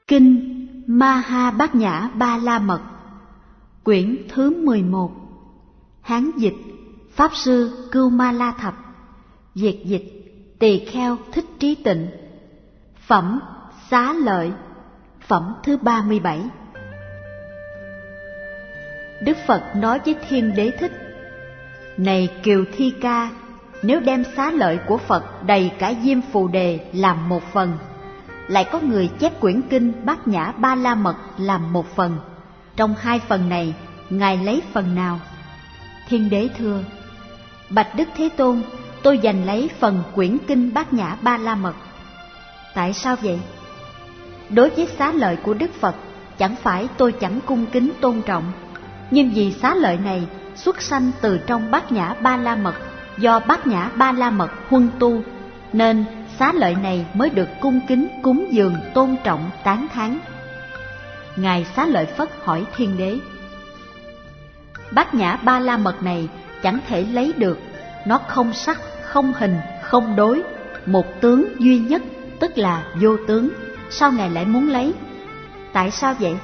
Kinh Ma-ha Bát Nhã Ba La Mật, quyển thứ 11. Hán dịch Pháp sư Cưu Ma La Thập, Việt dịch Tỳ Kheo Thích Trí Tịnh. Phẩm Xá Lợi, phẩm thứ 37. Đức Phật nói với Thiên Đế Thích: Này Kiều Thi Ca, nếu đem xá lợi của Phật đầy cả Diêm Phù Đề làm một phần, lại có người chép quyển kinh Bát Nhã Ba La Mật làm một phần, trong hai phần này Ngài lấy phần nào? Thiên Đế thưa: Bạch Đức Thế Tôn, tôi giành lấy phần quyển kinh Bát Nhã Ba La Mật. Tại sao vậy? Đối với xá lợi của Đức Phật, chẳng phải tôi chẳng cung kính tôn trọng, nhưng vì xá lợi này xuất sanh từ trong Bát Nhã Ba La Mật, do Bát Nhã Ba La Mật huân tu, nên xá lợi này mới được cung kính cúng dường tôn trọng tán thán. Ngài Xá Lợi Phất hỏi Thiên Đế: Bát Nhã Ba La Mật này chẳng thể lấy được, nó không sắc, không hình, không đối, một tướng duy nhất, tức là vô tướng, sao Ngài lại muốn lấy? Tại sao vậy?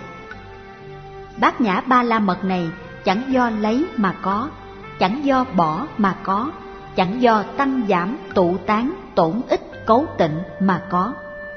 Bát Nhã Ba La Mật này chẳng do lấy mà có, chẳng do bỏ mà có, chẳng do tăng giảm, tụ tán, tổn ích, cấu tịnh mà có.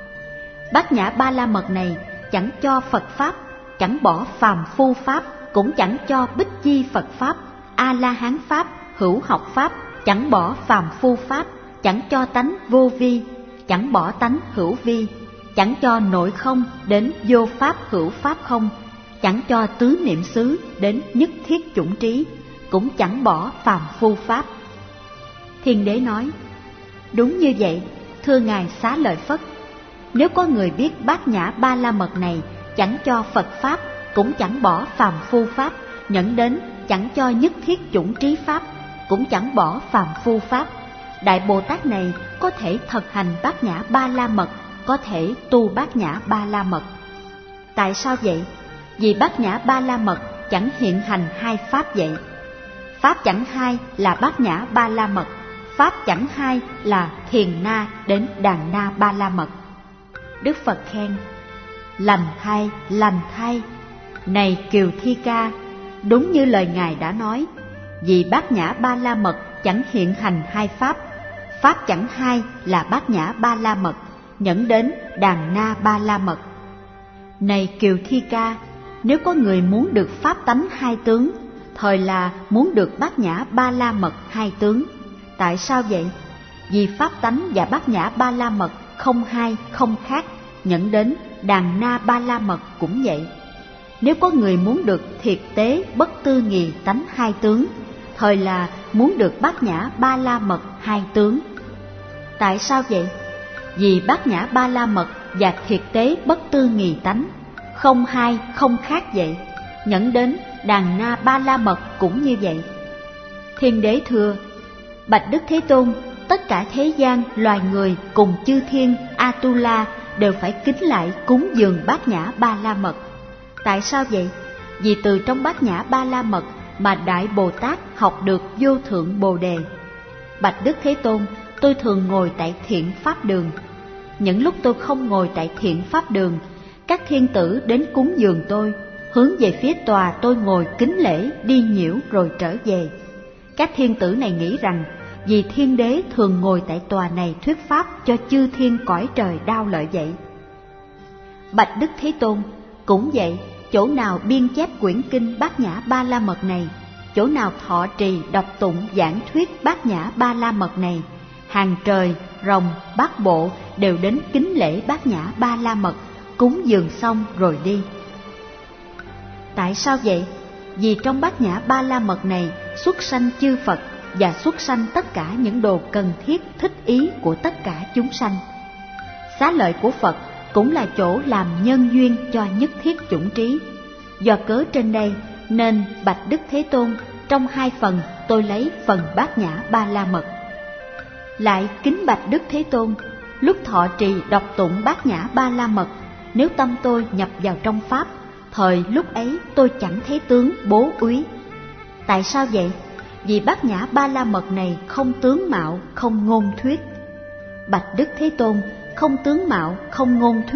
Bát Nhã Ba La Mật này chẳng cho Phật Pháp, chẳng bỏ phàm phu Pháp, cũng chẳng cho Bích Chi Phật Pháp, A-la-hán Pháp, hữu học Pháp, chẳng bỏ phàm phu Pháp, chẳng cho tánh vô vi, chẳng bỏ tánh hữu vi, chẳng cho nội không đến vô Pháp hữu Pháp không, chẳng cho tứ niệm xứ đến nhất thiết chủng trí, cũng chẳng bỏ phàm phu Pháp. Thiên Đế nói: Đúng như vậy, thưa Ngài Xá Lợi Phất. Nếu có người biết Bát Nhã Ba La Mật này chẳng cho Phật Pháp, cũng chẳng bỏ phàm phu Pháp, nhẫn đến chẳng cho nhất thiết chủng trí Pháp, cũng chẳng bỏ phàm phu Pháp, Đại Bồ Tát này có thể thực hành Bát Nhã Ba La Mật, có thể tu Bát Nhã Ba La Mật. Tại sao vậy? Vì Bát Nhã Ba La Mật chẳng hiện hành hai Pháp vậy. Pháp chẳng hai là Bát Nhã Ba La Mật, Pháp chẳng hai là Thiền Na đến Đàn Na Ba La Mật. Đức Phật khen: Lành thay, lành thay. Này Kiều Thi Ca, đúng như lời Ngài đã nói, vì Bát Nhã Ba La Mật chẳng hiện hành hai Pháp, Pháp chẳng hai là Bát Nhã Ba La Mật, nhẫn đến Đàn Na Ba La Mật. Này Kiều Thi Ca, nếu có người muốn được Pháp tánh hai tướng, thời là muốn được Bát Nhã Ba La Mật hai tướng. Tại sao vậy? Vì Pháp tánh và Bát Nhã Ba La Mật không hai, không khác, nhẫn đến Đàn Na Ba La Mật cũng vậy. Nếu có người muốn được thiệt tế bất tư nghì tánh hai tướng, thời là muốn được Bát Nhã Ba La Mật hai tướng. Tại sao vậy? Vì Bát Nhã Ba La Mật và thiệt tế bất tư nghì tánh không hai, không khác vậy, nhẫn đến Đàn Na Ba La Mật cũng như vậy. Thiên Đế thưa: Bạch Đức Thế Tôn, tất cả thế gian loài người cùng chư thiên Atula đều phải kính lại cúng dường Bát Nhã Ba La Mật. Tại sao vậy? Vì từ trong Bát Nhã Ba La Mật mà Đại Bồ Tát học được vô thượng Bồ Đề. Bạch Đức Thế Tôn, tôi thường ngồi tại thiện pháp đường. Những lúc tôi không ngồi tại thiện pháp đường, các thiên tử đến cúng dường tôi, hướng về phía tòa tôi ngồi kính lễ, đi nhiễu rồi trở về. Các thiên tử này nghĩ rằng vì Thiên Đế thường ngồi tại tòa này thuyết pháp cho chư thiên cõi trời đao lợi vậy. Bạch Đức Thế Tôn, cũng vậy, chỗ nào biên chép quyển kinh Bát Nhã Ba La Mật này, chỗ nào thọ trì đọc tụng giảng thuyết Bát Nhã Ba La Mật này, hàng trời, rồng, bát bộ đều đến kính lễ Bát Nhã Ba La Mật, cúng dường xong rồi đi. Tại sao vậy? Vì trong Bát Nhã Ba La Mật này xuất sanh chư Phật và xuất sanh tất cả những đồ cần thiết thích ý của tất cả chúng sanh. Xá lợi của Phật cũng là chỗ làm nhân duyên cho nhất thiết chủng trí. Do cớ trên đây nên Bạch Đức Thế Tôn, trong hai phần tôi lấy phần Bát Nhã Ba La Mật. Lại kính bạch Đức Thế Tôn, lúc thọ trì đọc tụng Bát Nhã Ba La Mật, nếu tâm tôi nhập vào trong Pháp, thời lúc ấy tôi chẳng thấy tướng bố úy. Tại sao vậy? Vì Bát Nhã Ba La Mật này không tướng mạo, không ngôn thuyết. Bạch Đức Thế Tôn, không tướng mạo, không ngôn thuyết,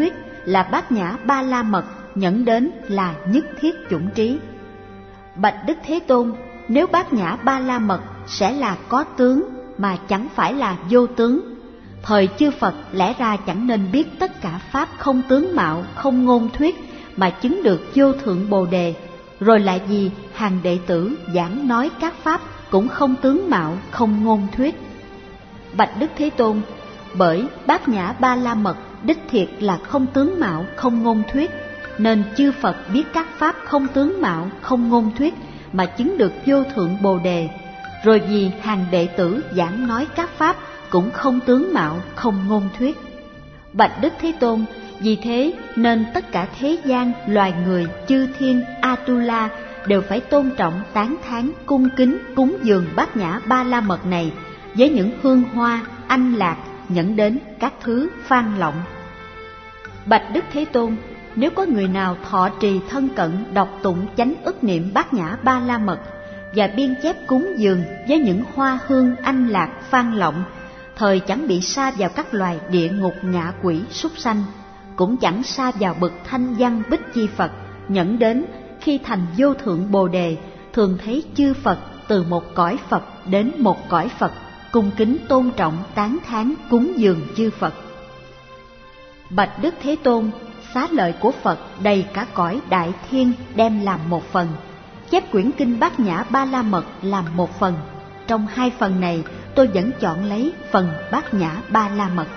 là Bát Nhã Ba La Mật, nhẫn đến là nhất thiết chủng trí. Bạch Đức Thế Tôn, nếu Bát Nhã Ba La Mật sẽ là có tướng mà chẳng phải là vô tướng, thời chư Phật lẽ ra chẳng nên biết tất cả pháp không tướng mạo, không ngôn thuyết mà chứng được vô thượng Bồ Đề, rồi lại vì hàng đệ tử giảng nói các pháp cũng không tướng mạo, không ngôn thuyết. Bạch Đức Thế Tôn, bởi Bát Nhã Ba La Mật đích thiệt là không tướng mạo, không ngôn thuyết, nên chư Phật biết các pháp không tướng mạo, không ngôn thuyết mà chứng được vô thượng Bồ Đề, rồi vì hàng đệ tử giảng nói các pháp cũng không tướng mạo, không ngôn thuyết. Bạch Đức Thế Tôn, vì thế nên tất cả thế gian, loài người, chư thiên, Atula đều phải tôn trọng, tán thán, cung kính, cúng dường Bát Nhã Ba La Mật này với những hương hoa, anh lạc, nhẫn đến các thứ phan lộng. Bạch Đức Thế Tôn, nếu có người nào thọ trì thân cận, đọc tụng chánh ức niệm Bát Nhã Ba La Mật và biên chép cúng dường với những hoa hương, anh lạc, phan lộng, thời chẳng bị sa vào các loài địa ngục, ngạ quỷ, súc sanh, cũng chẳng sa vào bậc thanh văn bích chi Phật, nhẫn đến khi thành vô thượng Bồ Đề, thường thấy chư Phật từ một cõi Phật đến một cõi Phật, cung kính tôn trọng, tán thán, cúng dường chư Phật. Bạch Đức Thế Tôn, xá lợi của Phật đầy cả cõi đại thiên đem làm một phần, chép quyển kinh Bát Nhã Ba La Mật làm một phần. Trong hai phần này tôi vẫn chọn lấy phần Bát Nhã Ba La Mật.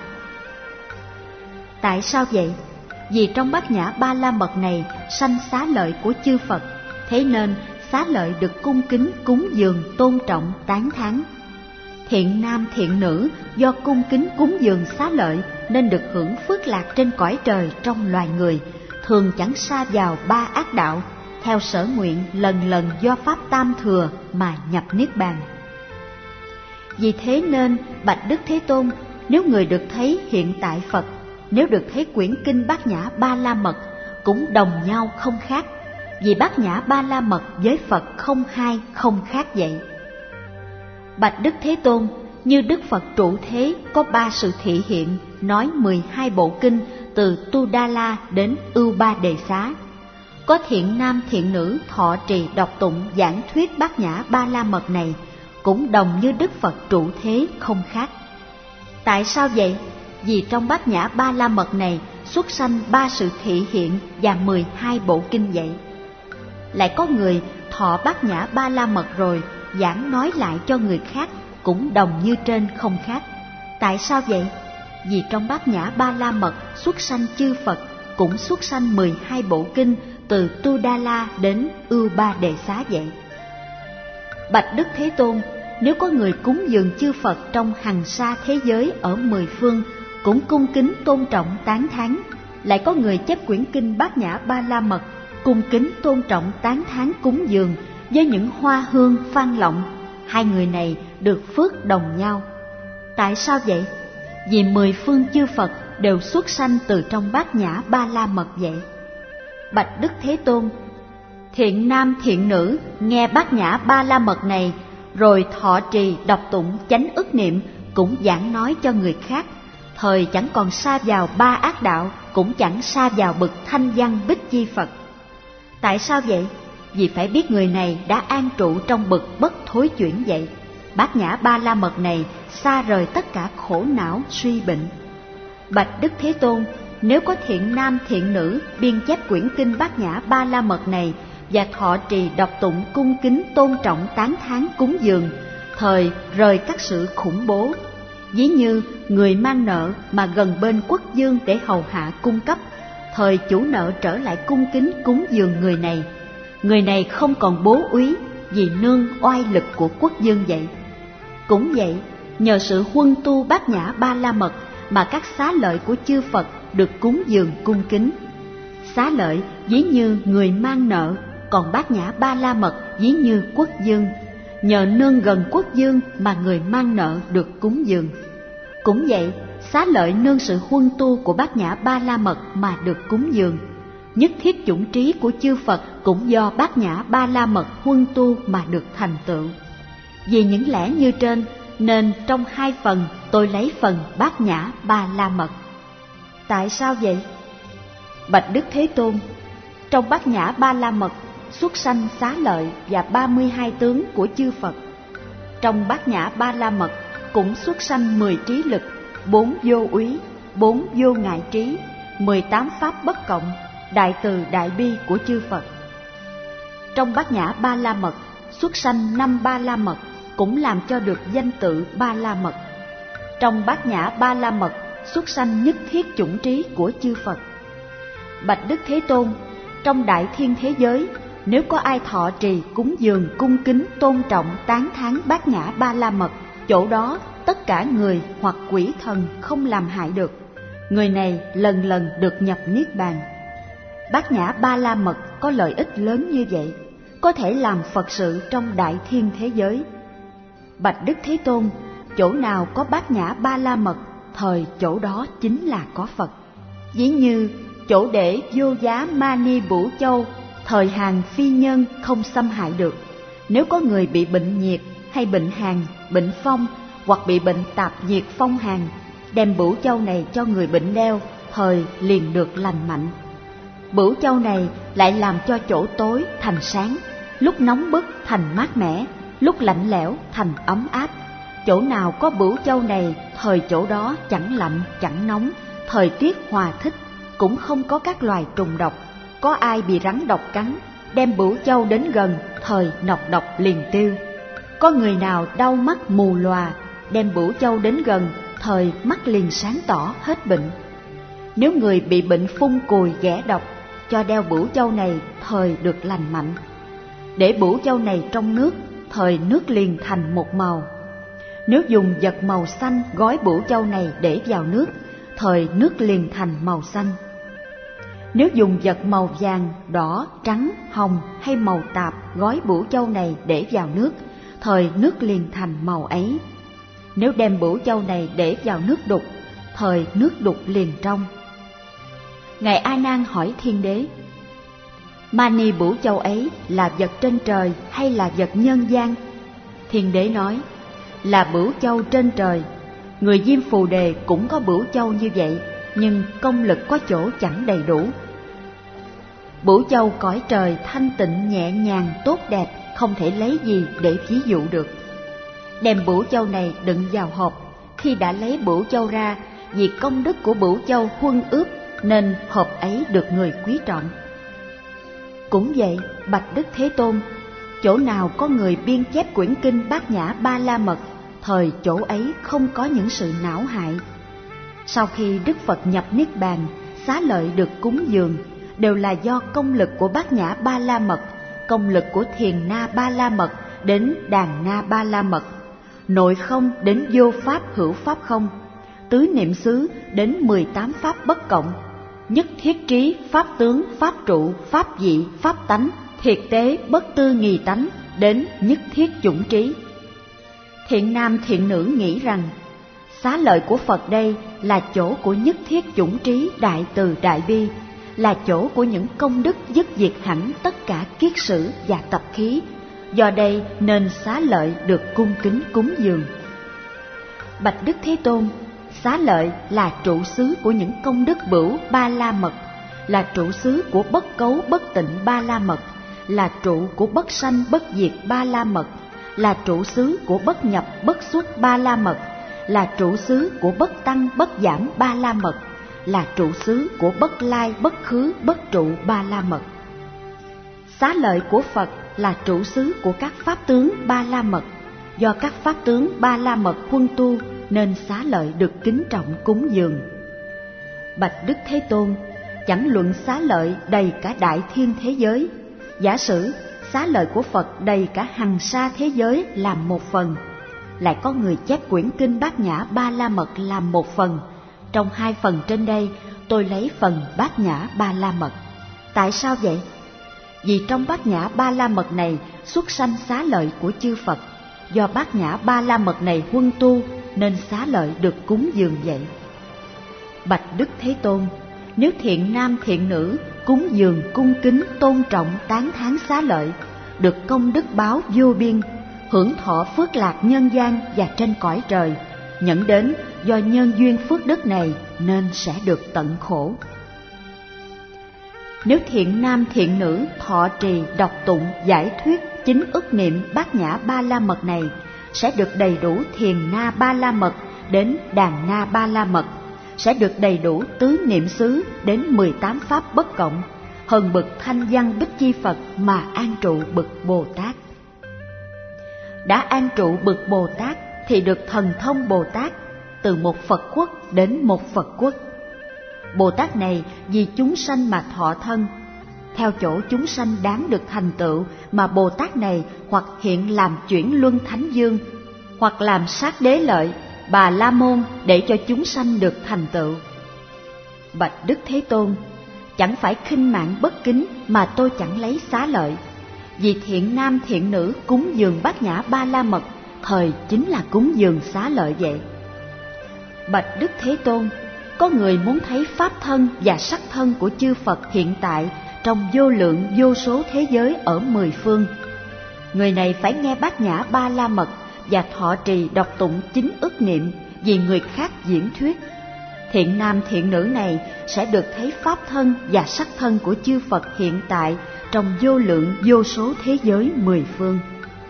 Tại sao vậy? Vì trong Bát Nhã Ba La Mật này sanh xá lợi của chư Phật, thế nên xá lợi được cung kính, cúng dường, tôn trọng, tán thán. Thiện nam thiện nữ do cung kính cúng dường xá lợi nên được hưởng phước lạc trên cõi trời trong loài người, thường chẳng sa vào ba ác đạo, theo sở nguyện lần lần do pháp tam thừa mà nhập niết bàn. Vì thế nên Bạch Đức Thế Tôn, nếu người được thấy hiện tại Phật, nếu được thấy quyển kinh Bát Nhã Ba La Mật cũng đồng nhau không khác, vì Bát Nhã Ba La Mật với Phật không hai, không khác vậy. Bạch Đức Thế Tôn, như Đức Phật trụ thế có ba sự thị hiện, nói 12 bộ kinh từ Tu Đa La đến Ưu Ba Đề Xá. Có thiện nam thiện nữ thọ trì đọc tụng giảng thuyết Bát Nhã Ba La Mật này, cũng đồng như Đức Phật trụ thế không khác. Tại sao vậy? Vì trong Bát Nhã Ba La Mật này xuất sanh ba sự thị hiện và 12 bộ kinh vậy. Lại có người thọ Bát Nhã Ba La Mật rồi giảng nói lại cho người khác, cũng đồng như trên không khác. Tại sao vậy? Vì trong Bát Nhã Ba La Mật xuất sanh chư Phật, cũng xuất sanh 12 bộ kinh từ Tu Đa La đến Ưu Ba Đề Xá vậy. Bạch Đức Thế Tôn, nếu có người cúng dường chư Phật trong hằng sa thế giới ở 10 phương, cũng cung kính tôn trọng tán thán, lại có người chép quyển kinh Bát Nhã Ba La Mật, cung kính tôn trọng tán thán cúng dường với những hoa hương phan lộng, hai người này được phước đồng nhau. Tại sao vậy? Vì 10 phương chư Phật đều xuất sanh từ trong Bát Nhã Ba La Mật vậy. Bạch Đức Thế Tôn, thiện nam thiện nữ nghe Bát Nhã Ba La Mật này rồi thọ trì đọc tụng chánh ức niệm, cũng giảng nói cho người khác, thời chẳng còn sa vào ba ác đạo, cũng chẳng sa vào bậc thanh văn bích chi Phật. Tại sao vậy? Vì phải biết người này đã an trụ trong bậc bất thối chuyển vậy. Bát Nhã Ba La Mật này xa rời tất cả khổ não suy bệnh. Bạch Đức Thế Tôn, nếu có thiện nam thiện nữ biên chép quyển kinh Bát Nhã Ba La Mật này và thọ trì đọc tụng cung kính tôn trọng tán thán cúng dường, thời rời các sự khủng bố. Ví như người mang nợ mà gần bên quốc vương để hầu hạ cung cấp, thời chủ nợ trở lại cung kính cúng dường người này không còn bố úy vì nương oai lực của quốc vương vậy. Cũng vậy, nhờ sự huân tu Bát Nhã Ba La Mật mà các xá lợi của chư Phật được cúng dường cung kính. Xá lợi ví như người mang nợ, còn Bát Nhã Ba La Mật ví như quốc vương. Nhờ nương gần quốc vương mà người mang nợ được cúng dường. Cũng vậy, xá lợi nương sự huân tu của Bát Nhã Ba La Mật mà được cúng dường. Nhất thiết chủng trí của chư Phật cũng do Bát Nhã Ba La Mật huân tu mà được thành tựu. Vì những lẽ như trên, nên trong hai phần tôi lấy phần Bát Nhã Ba La Mật. Tại sao vậy? Bạch Đức Thế Tôn, trong Bát Nhã Ba La Mật xuất sanh Xá Lợi và 32 tướng của chư Phật. Trong Bát Nhã Ba La Mật cũng xuất sanh 10 trí lực, 4 vô úy, 4 vô ngại trí, 18 pháp bất cộng, đại từ đại bi của chư Phật. Trong Bát Nhã Ba La Mật xuất sanh 5 Ba La Mật, cũng làm cho được danh tự Ba La Mật. Trong Bát Nhã Ba La Mật xuất sanh nhất thiết chủng trí của chư Phật. Bạch Đức Thế Tôn, trong đại thiên thế giới, nếu có ai thọ trì cúng dường cung kính tôn trọng tán thán Bát Nhã Ba La Mật, chỗ đó tất cả người hoặc quỷ thần không làm hại được. Người này lần lần được nhập niết bàn. Bát Nhã Ba La Mật có lợi ích lớn như vậy, có thể làm Phật sự trong đại thiên thế giới. Bạch Đức Thế Tôn, chỗ nào có Bát Nhã Ba La Mật, thời chỗ đó chính là có Phật. Ví như chỗ để vô giá Mani Bửu Châu, thời Hàn phi nhân không xâm hại được. Nếu có người bị bệnh nhiệt hay bệnh hàn, bệnh phong hoặc bị bệnh tạp nhiệt phong hàn, đem Bửu Châu này cho người bệnh đeo, thời liền được lành mạnh. Bửu Châu này lại làm cho chỗ tối thành sáng, lúc nóng bức thành mát mẻ, lúc lạnh lẽo thành ấm áp. Chỗ nào có Bửu Châu này, thời chỗ đó chẳng lạnh chẳng nóng, thời tiết hòa thích, cũng không có các loài trùng độc. Có ai bị rắn độc cắn, đem Bửu Châu đến gần, thời nọc độc liền tiêu. Có người nào đau mắt mù lòa, đem Bửu Châu đến gần, thời mắt liền sáng tỏ hết bệnh. Nếu người bị bệnh phun cùi ghẻ độc, cho đeo Bửu Châu này, thời được lành mạnh. Để Bửu Châu này trong nước, thời nước liền thành một màu. Nếu dùng vật màu xanh gói Bửu Châu này để vào nước, thời nước liền thành màu xanh. Nếu dùng vật màu vàng, đỏ, trắng, hồng hay màu tạp gói Bửu Châu này để vào nước, thời nước liền thành màu ấy. Nếu đem Bửu Châu này để vào nước đục, thời nước đục liền trong. Ngài A Nan hỏi Thiên Đế: Mani Bửu Châu ấy là vật trên trời hay là vật nhân gian? Thiên Đế nói: là Bửu Châu trên trời. Người Diêm Phù Đề cũng có Bửu Châu như vậy, nhưng công lực có chỗ chẳng đầy đủ. Bửu Châu cõi trời thanh tịnh nhẹ nhàng tốt đẹp, không thể lấy gì để ví dụ được. Đem Bửu Châu này đựng vào hộp, khi đã lấy Bửu Châu ra, vì công đức của Bửu Châu huân ướp, nên hộp ấy được người quý trọng. Cũng vậy, Bạch Đức Thế Tôn, chỗ nào có người biên chép quyển kinh Bát Nhã Ba La Mật, thời chỗ ấy không có những sự não hại. Sau khi Đức Phật nhập niết bàn, Xá Lợi được cúng dường, đều là do công lực của Bát Nhã Ba La Mật, công lực của Thiền Na Ba La Mật đến Đàn Na Ba La Mật, nội không đến vô pháp hữu pháp không, tứ niệm xứ đến 18 pháp bất cộng, nhất thiết trí, pháp tướng, pháp trụ, pháp dị, pháp tánh, thiệt tế bất tư nghì tánh đến nhất thiết chủng trí. Thiện nam thiện nữ nghĩ rằng Xá Lợi của Phật đây là chỗ của nhất thiết chủng trí đại từ đại bi, là chỗ của những công đức dứt diệt hẳn tất cả kiết sử và tập khí, do đây nên Xá Lợi được cung kính cúng dường. Bạch Đức Thế Tôn, Xá Lợi là trụ xứ của những công đức bửu Ba La Mật, là trụ xứ của bất cấu bất tịnh Ba La Mật, là trụ của bất sanh bất diệt Ba La Mật, là trụ xứ của bất nhập bất xuất Ba La Mật, là trụ xứ của bất tăng bất giảm Ba La Mật, là trụ xứ của bất lai bất khứ bất trụ Ba La Mật. Xá Lợi của Phật là trụ xứ của các pháp tướng Ba La Mật, do các pháp tướng Ba La Mật huân tu nên Xá Lợi được kính trọng cúng dường. Bạch Đức Thế Tôn, chẳng luận Xá Lợi đầy cả đại thiên thế giới, giả sử Xá Lợi của Phật đầy cả hằng sa thế giới làm một phần, lại có người chép quyển kinh Bát Nhã Ba La Mật làm một phần. Trong 2 phần trên đây, tôi lấy phần Bát Nhã Ba La Mật. Tại sao vậy? Vì trong Bát Nhã Ba La Mật này xuất sanh Xá Lợi của chư Phật, do Bát Nhã Ba La Mật này huân tu nên Xá Lợi được cúng dường vậy. Bạch Đức Thế Tôn, nếu thiện nam thiện nữ cúng dường cung kính tôn trọng tán thán Xá Lợi, được công đức báo vô biên, hưởng thọ phước lạc nhân gian và trên cõi trời, nhận đến do nhân duyên phước đức này nên sẽ được tận khổ. Nếu thiện nam thiện nữ thọ trì đọc tụng giải thuyết chính ức niệm bát nhã ba la mật này, sẽ được đầy đủ thiền na ba la mật đến đàn na ba la mật, sẽ được đầy đủ tứ niệm xứ đến 18 pháp bất cộng, hơn bậc thanh văn Bích Chi Phật mà an trụ bậc Bồ Tát. Đã an trụ bậc Bồ Tát thì được thần thông Bồ Tát, từ một Phật quốc đến một Phật quốc. Bồ Tát này vì chúng sanh mà thọ thân, theo chỗ chúng sanh đáng được thành tựu mà Bồ Tát này hoặc hiện làm chuyển luân thánh dương, hoặc làm sát đế lợi, Bà La Môn để cho chúng sanh được thành tựu. Bạch Đức Thế Tôn, chẳng phải khinh mạng bất kính mà tôi chẳng lấy xá lợi, vì thiện nam thiện nữ cúng dường bát nhã ba la mật, thời chính là cúng dường xá lợi vậy. Bạch Đức Thế Tôn, có người muốn thấy pháp thân và sắc thân của chư Phật hiện tại trong vô lượng vô số thế giới ở 10 phương. Người này phải nghe bát nhã ba la mật và thọ trì đọc tụng chính ức niệm vì người khác diễn thuyết. Thiện nam thiện nữ này sẽ được thấy pháp thân và sắc thân của chư Phật hiện tại trong vô lượng vô số thế giới 10 phương.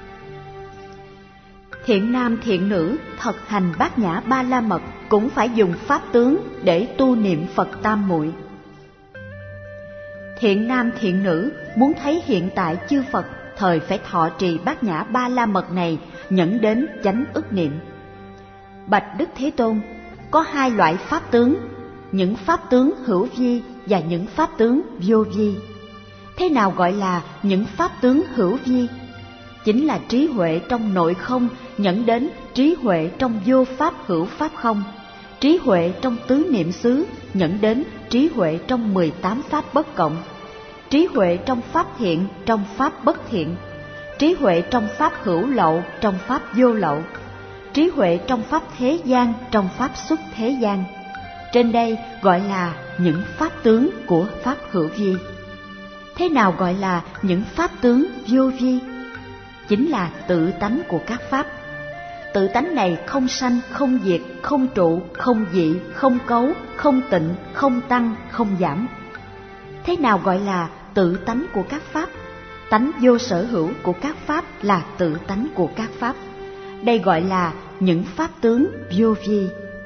Thiện nam thiện nữ thực hành bát nhã ba la mật cũng phải dùng pháp tướng để tu niệm Phật Tam Muội. Thiện nam thiện nữ muốn thấy hiện tại chư Phật, thời phải thọ trì bát nhã ba la mật này, nhẫn đến chánh ức niệm. Bạch Đức Thế Tôn, có hai loại pháp tướng, những pháp tướng hữu vi và những pháp tướng vô vi. Thế nào gọi là những pháp tướng hữu vi? Chính là trí huệ trong nội không nhẫn đến trí huệ trong vô pháp hữu pháp không, trí huệ trong tứ niệm xứ nhẫn đến trí huệ trong 18 pháp bất cộng, trí huệ trong pháp thiện trong pháp bất thiện, trí huệ trong pháp hữu lậu trong pháp vô lậu, trí huệ trong pháp thế gian trong pháp xuất thế gian. Trên đây gọi là những pháp tướng của pháp hữu vi. Thế nào gọi là những pháp tướng vô vi? Chính là tự tánh của các pháp. Tự tánh này không sanh, không diệt, không trụ, không dị, không cấu, không tịnh, không tăng, không giảm. Thế nào gọi là tự tánh của các pháp? Tánh vô sở hữu của các pháp là tự tánh của các pháp. Đây gọi là những pháp tướng vô vi.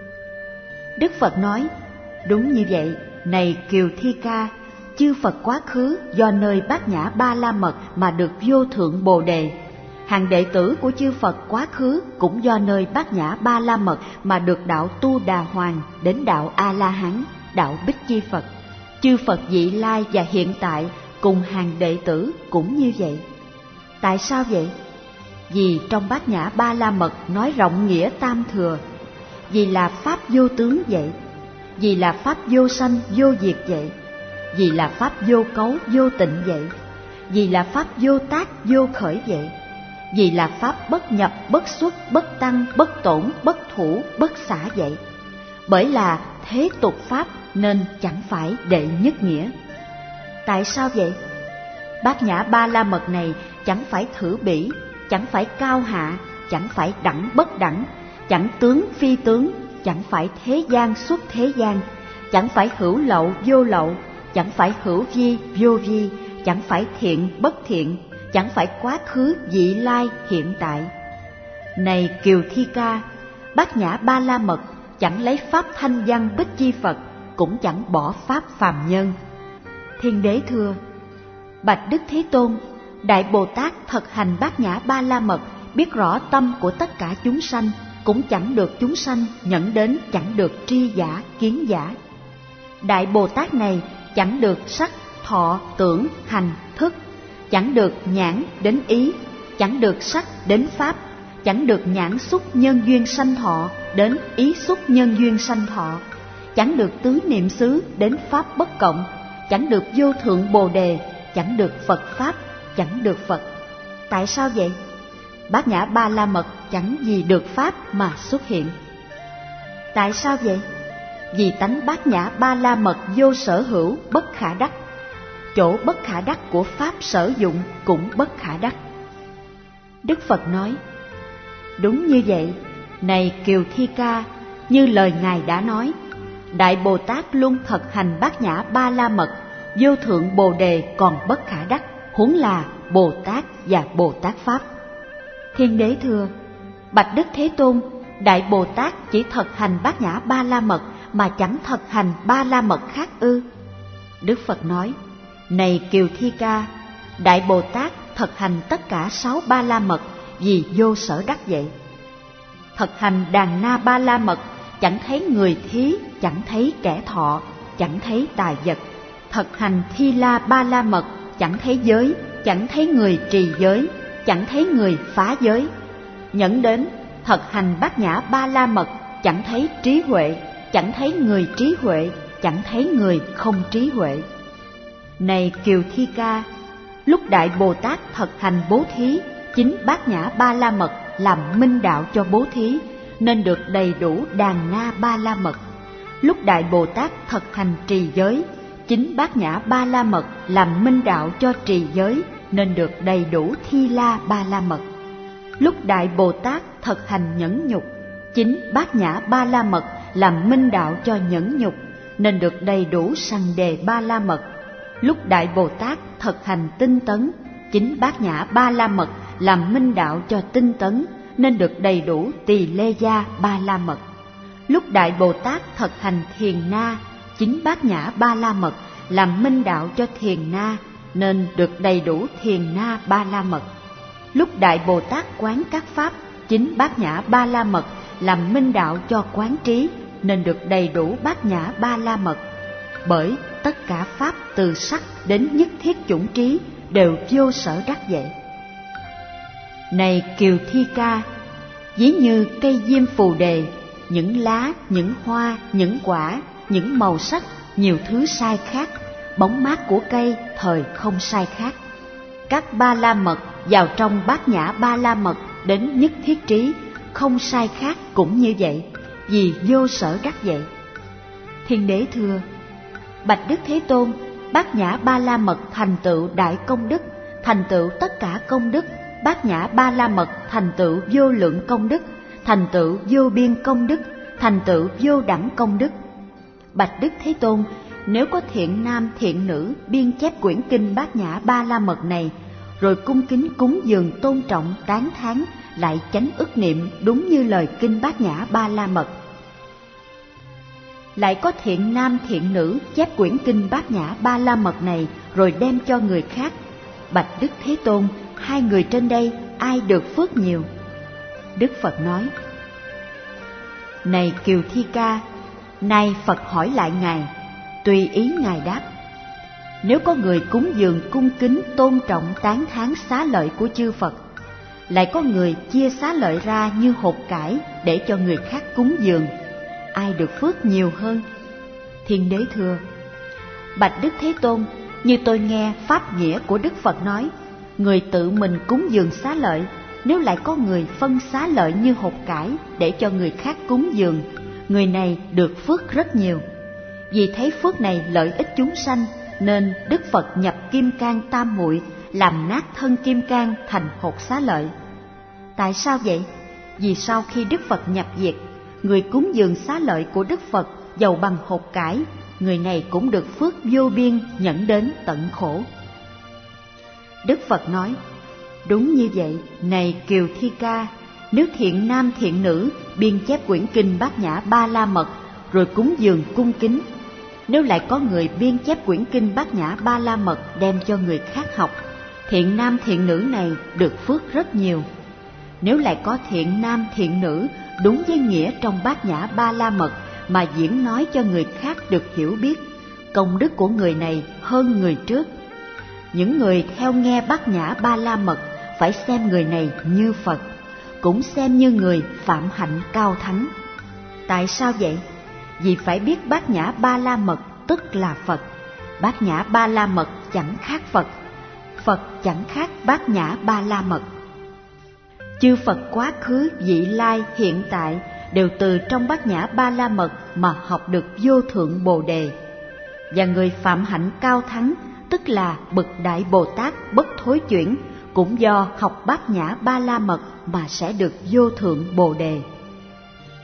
Đức Phật nói, đúng như vậy, này Kiều Thi Ca, chư Phật quá khứ do nơi bát nhã ba la mật mà được vô thượng Bồ Đề. Hàng đệ tử của chư Phật quá khứ cũng do nơi bát nhã ba la mật mà được đạo Tu Đà Hoàng đến đạo A La Hán, đạo Bích Chi Phật. Chư Phật vị lai và hiện tại cùng hàng đệ tử cũng như vậy. Tại sao vậy? Vì trong bát nhã ba la mật nói rộng nghĩa tam thừa, vì là pháp vô tướng vậy, vì là pháp vô sanh vô diệt vậy, vì là pháp vô cấu vô tịnh vậy, vì là pháp vô tác vô khởi vậy, vì là pháp bất nhập bất xuất bất tăng bất tổn bất thủ bất xả vậy. Bởi là thế tục pháp nên chẳng phải đệ nhất nghĩa. Tại sao vậy? Bát nhã ba la mật này chẳng phải thử bỉ, chẳng phải cao hạ, chẳng phải đẳng bất đẳng, chẳng tướng phi tướng, chẳng phải thế gian xuất thế gian, chẳng phải hữu lậu vô lậu, chẳng phải hữu vi vô vi, chẳng phải thiện bất thiện, chẳng phải quá khứ vị lai hiện tại. Này Kiều Thi Ca, bát nhã ba la mật chẳng lấy pháp thanh văn Bích Chi Phật, cũng chẳng bỏ pháp phàm nhân. Thiên Đế thưa, bạch Đức Thế Tôn, Đại Bồ Tát thực hành bát nhã ba la mật, biết rõ tâm của tất cả chúng sanh, cũng chẳng được chúng sanh nhận đến, chẳng được tri giả kiến giả. Đại Bồ Tát này chẳng được sắc thọ tưởng hành thức, chẳng được nhãn đến ý, chẳng được sắc đến pháp, chẳng được nhãn xúc nhân duyên sanh thọ đến ý xúc nhân duyên sanh thọ, chẳng được tứ niệm xứ đến pháp bất cộng, chẳng được vô thượng Bồ Đề, chẳng được Phật pháp, chẳng được Phật. Tại sao vậy? Bát nhã ba la mật chẳng gì được pháp mà xuất hiện. Tại sao vậy? Vì tánh bát nhã ba la mật vô sở hữu bất khả đắc, chỗ bất khả đắc của pháp sở dụng cũng bất khả đắc. Đức Phật nói, đúng như vậy, này Kiều Thi Ca, như lời Ngài đã nói, Đại Bồ Tát luôn thực hành bát nhã ba la mật, vô thượng Bồ Đề còn bất khả đắc, huống là Bồ Tát và Bồ Tát Pháp. Thiên Đế thưa: Bạch Đức Thế Tôn, Đại Bồ Tát chỉ thực hành Bát Nhã Ba La Mật mà chẳng thực hành Ba La Mật khác ư? Đức Phật nói: Này Kiều Thi Ca, Đại Bồ Tát thực hành tất cả 6 Ba La Mật vì vô sở đắc vậy. Thực hành Đàn Na Ba La Mật, chẳng thấy người thí, chẳng thấy kẻ thọ, chẳng thấy tài vật. Thực hành Thi La Ba La Mật, chẳng thấy giới, chẳng thấy người trì giới, chẳng thấy người phá giới. Nhẫn đến thực hành Bát Nhã Ba La Mật, chẳng thấy trí huệ, chẳng thấy người trí huệ, chẳng thấy người không trí huệ. Này Kiều Thi Ca, lúc Đại Bồ Tát thực hành bố thí, chính Bát Nhã Ba La Mật làm minh đạo cho bố thí, nên được đầy đủ Đàn Na Ba La Mật. Lúc Đại Bồ Tát thực hành trì giới, chính Bát Nhã Ba La Mật làm minh đạo cho trì giới, nên được đầy đủ Thi La Ba La Mật. Lúc Đại Bồ Tát thực hành nhẫn nhục, chính Bát Nhã Ba La Mật làm minh đạo cho nhẫn nhục, nên được đầy đủ Sằng Đề Ba La Mật. Lúc Đại Bồ Tát thực hành tinh tấn, chính Bát Nhã Ba La Mật làm minh đạo cho tinh tấn, nên được đầy đủ Tỳ Lê Gia Ba La Mật. Lúc Đại Bồ Tát thực hành thiền na, chính Bát Nhã Ba La Mật làm minh đạo cho thiền na, nên được đầy đủ thiền na Ba La Mật. Lúc Đại Bồ Tát quán các pháp, chính Bát Nhã Ba La Mật làm minh đạo cho quán trí, nên được đầy đủ Bát Nhã Ba La Mật. Bởi tất cả pháp từ sắc đến nhất thiết chủng trí đều vô sở đắc vậy. Này Kiều Thi Ca, ví như cây diêm phù đề, những lá, những hoa, những quả, những màu sắc, nhiều thứ sai khác, bóng mát của cây thời không sai khác. Các Ba La Mật vào trong Bát Nhã Ba La Mật đến nhất thiết trí, không sai khác cũng như vậy, vì vô sở đắc vậy. Thiên Đế thưa: Bạch Đức Thế Tôn, Bát Nhã Ba La Mật thành tựu đại công đức, thành tựu tất cả công đức. Bát Nhã Ba La Mật thành tựu vô lượng công đức, thành tựu vô biên công đức, thành tựu vô đẳng công đức. Bạch Đức Thế Tôn, nếu có thiện nam thiện nữ biên chép quyển kinh Bát Nhã Ba La Mật này, rồi cung kính cúng dường tôn trọng tán thán, lại chánh ức niệm đúng như lời kinh Bát Nhã Ba La Mật. Lại có thiện nam thiện nữ chép quyển kinh Bát Nhã Ba La Mật này rồi đem cho người khác. Bạch Đức Thế Tôn, hai người trên đây ai được phước nhiều? Đức Phật nói: Này Kiều Thi Ca, nay Phật hỏi lại Ngài, tùy ý Ngài đáp. Nếu có người cúng dường cung kính tôn trọng tán thán xá lợi của chư Phật, lại có người chia xá lợi ra như hột cải để cho người khác cúng dường, ai được phước nhiều hơn? Thiên Đế thưa: Bạch Đức Thế Tôn, như tôi nghe pháp nghĩa của Đức Phật nói, người tự mình cúng dường xá lợi, nếu lại có người phân xá lợi như hột cải để cho người khác cúng dường, người này được phước rất nhiều. Vì thấy phước này lợi ích chúng sanh, nên Đức Phật nhập kim cang tam muội, làm nát thân kim cang thành hột xá lợi. Tại sao vậy? Vì sau khi Đức Phật nhập diệt, người cúng dường xá lợi của Đức Phật dầu bằng hột cải, người này cũng được phước vô biên nhẫn đến tận khổ. Đức Phật nói: Đúng như vậy, này Kiều Thi Ca, nếu thiện nam thiện nữ biên chép quyển kinh Bát Nhã Ba La Mật rồi cúng dường cung kính, nếu lại có người biên chép quyển kinh Bát Nhã Ba La Mật đem cho người khác học, thiện nam thiện nữ này được phước rất nhiều. Nếu lại có thiện nam thiện nữ đúng với nghĩa trong Bát Nhã Ba La Mật mà diễn nói cho người khác được hiểu biết, công đức của người này hơn người trước. Những người theo nghe Bát Nhã Ba La Mật phải xem người này như Phật, cũng xem như người phạm hạnh cao thắng. Tại sao vậy? Vì phải biết Bát Nhã Ba La Mật tức là Phật. Bát Nhã Ba La Mật chẳng khác Phật, Phật chẳng khác Bát Nhã Ba La Mật. Chư Phật quá khứ, vị lai, hiện tại đều từ trong Bát Nhã Ba La Mật mà học được vô thượng Bồ Đề. Và người phạm hạnh cao thắng, tức là bậc Đại Bồ Tát bất thối chuyển, cũng do học Bát Nhã Ba La Mật mà sẽ được vô thượng Bồ Đề.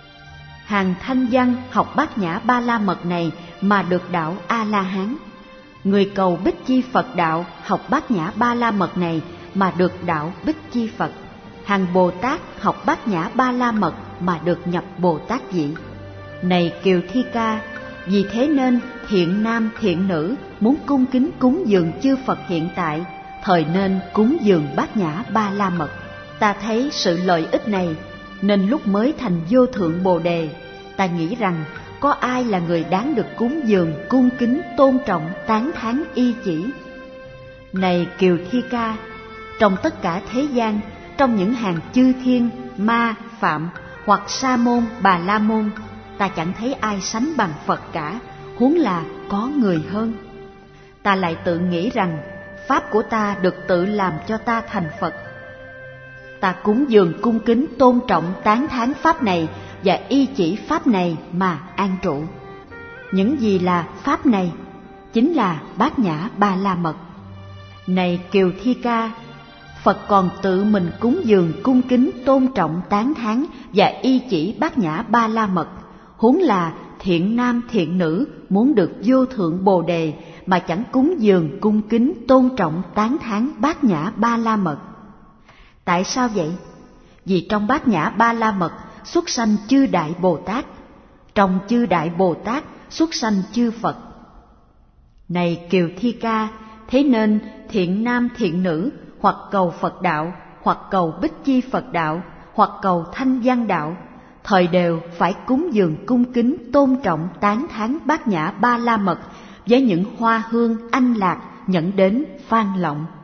Hàng thanh văn học Bát Nhã Ba La Mật này mà được đạo A La Hán, Người cầu Bích Chi Phật đạo học Bát Nhã Ba La Mật này mà được đạo Bích Chi Phật. Hàng Bồ Tát học Bát Nhã Ba La Mật mà được nhập Bồ Tát vị. Này Kiều Thi Ca, vì thế nên thiện nam thiện nữ muốn cung kính cúng dường chư Phật hiện tại, thời nên cúng dường Bát Nhã Ba La Mật. Ta thấy sự lợi ích này, nên lúc mới thành vô thượng Bồ Đề, ta nghĩ rằng có ai là người đáng được cúng dường, cung kính, tôn trọng, tán thán, y chỉ. Này Kiều Thi Ca, trong tất cả thế gian, trong những hàng chư thiên, ma, phạm hoặc sa môn, bà la môn, ta chẳng thấy ai sánh bằng Phật cả, huống là có người hơn. Ta lại tự nghĩ rằng pháp của ta được tự làm cho ta thành Phật. Ta cúng dường cung kính tôn trọng tán thán pháp này và y chỉ pháp này mà an trụ. Những gì là pháp này? Chính là Bát Nhã Ba La Mật. Này Kiều Thi Ca, Phật còn tự mình cúng dường cung kính tôn trọng tán thán và y chỉ Bát Nhã Ba La Mật, huống là thiện nam thiện nữ muốn được vô thượng Bồ Đề mà chẳng cúng dường cung kính tôn trọng tán thán Bát Nhã Ba La Mật. Tại sao vậy? Vì trong Bát Nhã Ba La Mật xuất sanh chư Đại Bồ Tát, trong chư Đại Bồ Tát xuất sanh chư Phật. Này Kiều Thi Ca, thế nên thiện nam thiện nữ hoặc cầu Phật đạo, hoặc cầu Bích Chi Phật đạo, hoặc cầu Thanh Văn đạo, thời đều phải cúng dường cung kính tôn trọng tán thán Bát Nhã Ba La Mật với những hoa hương anh lạc nhẫn đến phan lộng.